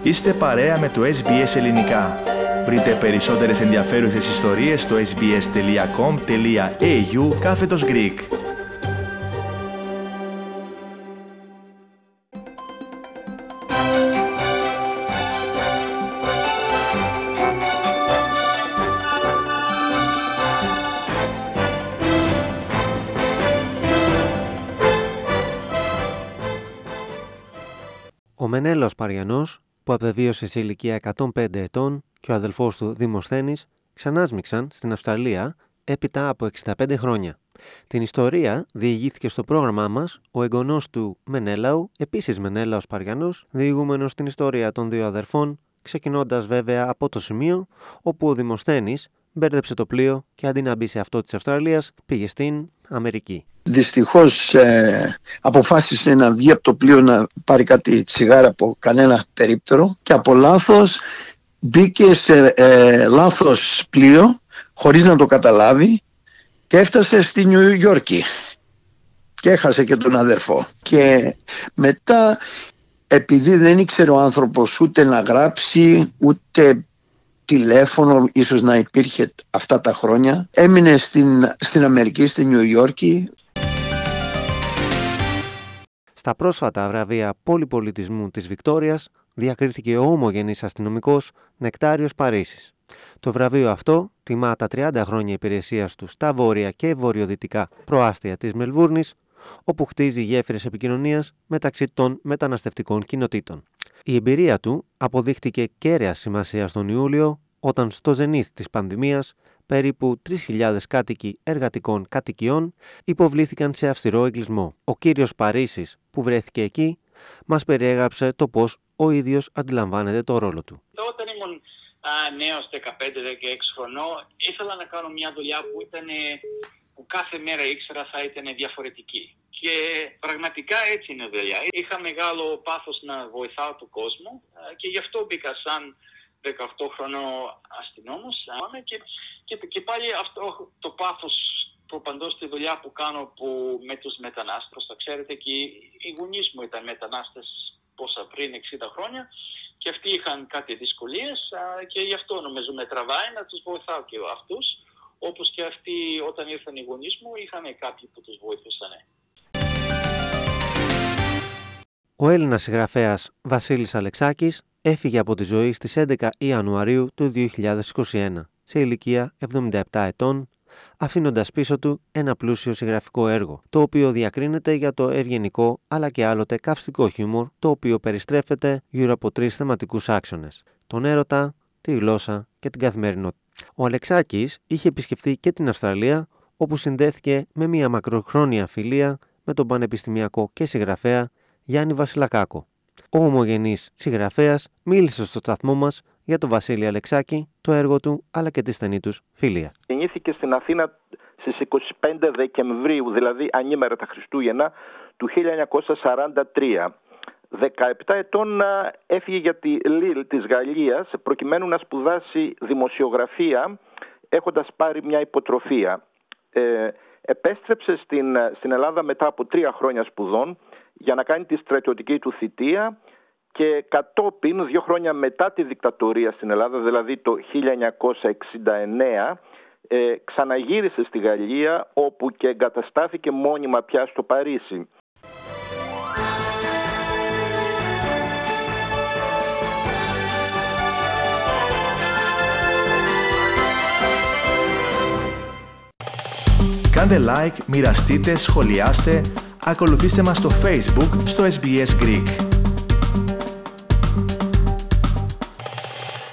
Είστε παρέα με το SBS Ελληνικά. Βρείτε περισσότερες ενδιαφέρουσες ιστορίες στο sbs.com.au/Greek. Ο Μενέλαος Παριανός, που απεβίωσε σε ηλικία 105 ετών, και ο αδελφός του Δημοσθένης ξανάσμιξαν στην Αυστραλία έπειτα από 65 χρόνια. Την ιστορία διηγήθηκε στο πρόγραμμά μας ο εγγονός του Μενέλαου, επίσης Μενέλαος Παριανός, διηγούμενος στην ιστορία των δύο αδερφών, ξεκινώντας βέβαια από το σημείο όπου ο Δημοσθένης μπέρδεψε το πλοίο και αντί να μπει σε αυτό της Αυστραλίας, πήγε στην Αμερική. Δυστυχώς αποφάσισε να βγει από το πλοίο να πάρει κάτι τσιγάρα από κανένα περίπτερο και από λάθος μπήκε σε λάθος πλοίο χωρίς να το καταλάβει και έφτασε στη Νιου Υόρκη και έχασε και τον αδερφό. Και μετά, επειδή δεν ήξερε ο άνθρωπος ούτε να γράψει ούτε τηλέφωνο ίσως να υπήρχε αυτά τα χρόνια, έμεινε στην Αμερική, στη Νιου Υόρκη. Στα πρόσφατα βραβεία πολυπολιτισμού της Βικτόριας διακρίθηκε ο ομογενής αστυνομικός Νεκτάριος Παρίσης. Το βραβείο αυτό τιμά τα 30 χρόνια υπηρεσίας του στα βόρεια και βορειοδυτικά προάστια της Μελβούρνης, όπου χτίζει γέφυρες επικοινωνίας μεταξύ των μεταναστευτικών κοινοτήτων. Η εμπειρία του αποδείχτηκε κέραια σημασία τον Ιούλιο, όταν στο ζενήθ της πανδημίας περίπου 3.000 κάτοικοι εργατικών κατοικιών υποβλήθηκαν σε αυστηρό εγκλισμό. Ο κύριος Παρίσης, που βρέθηκε εκεί, μας περιέγραψε το πώς ο ίδιος αντιλαμβάνεται το ρόλο του. Όταν ήμουν νέος 15-16 χρονών, ήθελα να κάνω μια δουλειά που κάθε μέρα ήξερα θα ήταν διαφορετική. Και πραγματικά έτσι είναι η δουλειά. Είχα μεγάλο πάθος να βοηθάω τον κόσμο και γι' αυτό μπήκα σαν 18 χρονών αστυνόμος και πάλι αυτό το πάθος προπαντός στη δουλειά που κάνω με τους μετανάστες. Όπως θα ξέρετε, και οι γονείς μου ήταν μετανάστες πριν 60 χρόνια και αυτοί είχαν κάτι δυσκολίες και γι' αυτό νομίζω με τραβάει να τους βοηθάω και αυτούς, όπως και αυτοί όταν ήρθαν οι γονείς μου είχαν κάποιοι που τους βοηθούσαν. Ο Έλληνας συγγραφέας Βασίλης Αλεξάκης έφυγε από τη ζωή στις 11 Ιανουαρίου του 2021 σε ηλικία 77 ετών, αφήνοντας πίσω του ένα πλούσιο συγγραφικό έργο, το οποίο διακρίνεται για το ευγενικό αλλά και άλλοτε καυστικό χιούμορ, το οποίο περιστρέφεται γύρω από 3 θεματικούς άξονες: τον έρωτα, τη γλώσσα και την καθημερινότητα. Ο Αλεξάκης είχε επισκεφθεί και την Αυστραλία, όπου συνδέθηκε με μια μακροχρόνια φιλία με τον πανεπιστημιακό και συγγραφέα Γιάννη Βασιλακάκο. Ο ομογενής συγγραφέας μίλησε στο σταθμό μας για τον Βασίλη Αλεξάκη, το έργο του αλλά και τη στενή τους φιλία. Γεννήθηκε στην Αθήνα στις 25 Δεκεμβρίου, δηλαδή ανήμερα τα Χριστούγεννα, του 1943. 17 ετών έφυγε για τη Λίλ της Γαλλίας προκειμένου να σπουδάσει δημοσιογραφία, έχοντας πάρει μια υποτροφία. Επέστρεψε στην Ελλάδα μετά από 3 χρόνια σπουδών για να κάνει τη στρατιωτική του θητεία και κατόπιν 2 χρόνια μετά τη δικτατορία στην Ελλάδα, δηλαδή το 1969, ξαναγύρισε στη Γαλλία, όπου και εγκαταστάθηκε μόνιμα πια στο Παρίσι. Κάντε like, μοιραστείτε, σχολιάστε, ακολουθήστε μας στο Facebook στο SBS Greek.